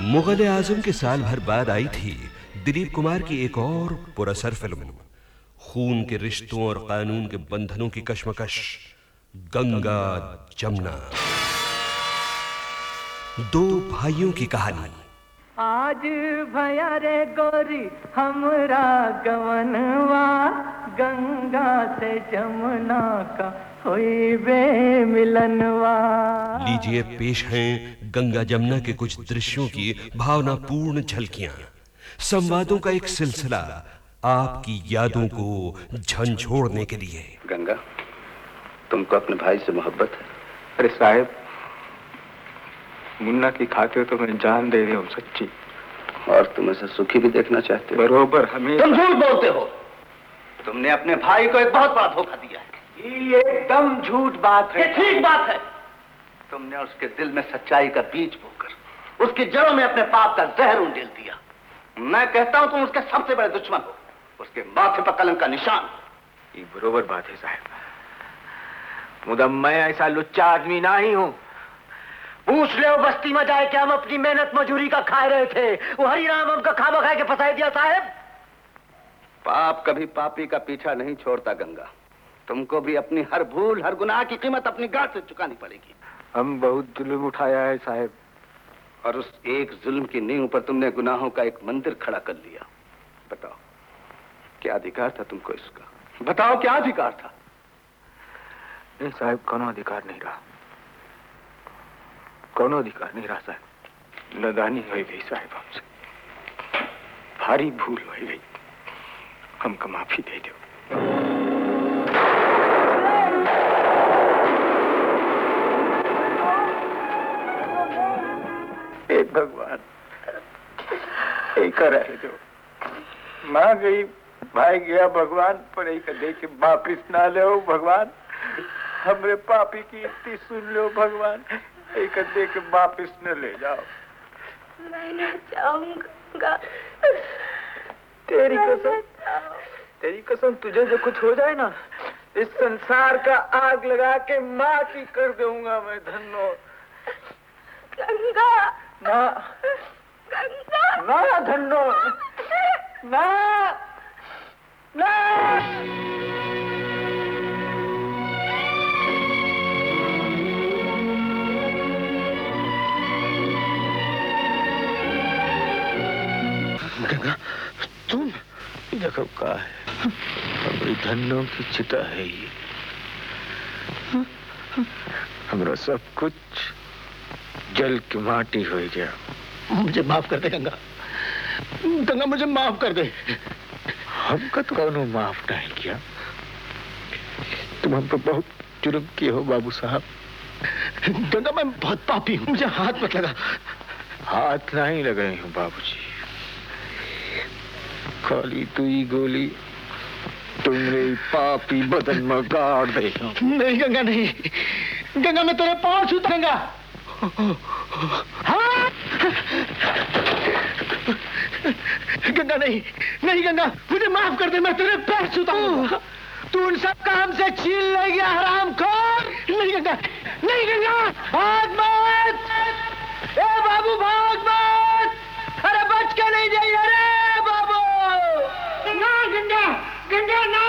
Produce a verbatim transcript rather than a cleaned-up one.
मुगल आजम के साल भर बाद आई थी दिलीप कुमार की एक और पुरअसर फिल्म, खून के रिश्तों और कानून के बंधनों की कश्मकश, गंगा जमुना। दो भाइयों की कहानी। आज भया रे गोरी हमरा गवनवा, गंगा से जमुना का होई बे मिलनवा। लीजिए पेश हैं गंगा जमुना के कुछ दृश्यों की भावनापूर्ण झलकियां, संवादों का एक सिलसिला आपकी यादों को झंझोड़ने के लिए। गंगा, तुमको अपने भाई से मोहब्बत है? अरे साहब, मुन्ना की खातिर तो मैं जान दे रही हूँ सच्ची। और तुम ऐसा सुखी भी देखना चाहते हो? बरोबर। हमें तुम झूठ बोलते हो। तुमने अपने भाई को एक बहुत बड़ा धोखा दिया है। ये एकदम झूठ बात है। ये ठीक बात है। तुमने उसके दिल में सच्चाई का बीज बोकर उसकी जड़ों में अपने पाप का जहर उंडेल दिया। मैं कहता हूं तुम उसके सबसे बड़े दुश्मन हो, उसके माथे पर कलंक का निशान। ये बरोबर बात है साहब, मुदम मैं ऐसा लुच्चा आदमी ना ही हूं। पूछ ले बस्ती में जाए कि हम अपनी मेहनत मजूरी का खा रहे थे, वो हरिराम हमका खामा खाए के फंसाई दिया साहब। पाप कभी पापी का पीछा नहीं छोड़ता गंगा। तुमको भी अपनी हर भूल, हर गुनाह की कीमत अपनी गांठ से चुकानी पड़ेगी। हम बहुत जुल्म उठाया है साहब, और उस एक जुल्म की नींव पर तुमने गुनाहों का एक मंदिर खड़ा कर लिया। बताओ क्या अधिकार था तुमको इसका? बताओ क्या अधिकार था? नहीं साहब, कोनो अधिकार नहीं रहा, कोनो अधिकार नहीं रहा साहब। नादानी हो गई साहब, हमसे भारी भूल हो गई, हमको माफी दे दो। हे भगवान, एक रहे दो। माँ गई, भाई गया भगवान, पर एक दे के वापिस ना ले भगवान। हमरे पापी की इतनी सुन लो भगवान, एक दे के वापिस न ले जाओ। मैं नहीं जाऊंगा। तेरी कसम, तेरी कसम, तुझे जो कुछ हो जाए ना, इस संसार का आग लगा के माटी कर दूंगा मैं। धन्नो गंगा, ना गंगा, ना धन्नो, ना ना। गंगा, तुम देखो का है, हमारी धन्नों की चिता है ये। हमारा सब कुछ जल की माटी हो गया। मुझे माफ कर दे गंगा, गंगा मुझे माफ कर दे। हमको तो कौनो माफ नहीं किया, तुम हम पे बहुत जुर्म किए हो बाबू साहब। गंगा मैं बहुत पापी हूँ, मुझे हाथ मत लगा। हाथ नहीं लगाए हूँ बाबूजी, खाली तू ही गोली तुमरे पापी बदन में गाड़ दे। नहीं गंगा, नहीं गंगा, मैं तेरे पांव छूता। गंगा, हाँ। गंगा नहीं, नहीं गंगा, मुझे माफ कर दे, मैं तेरे पैर छूता हूँ। तू उन सब काम से छीन ले गया हरामखोर। नहीं गंगा, नहीं गंगा, भाग मत। ए बाबू भाग मत, अरे बच के नहीं जाइए रे बाबू। ना गंगा, गंगा ना।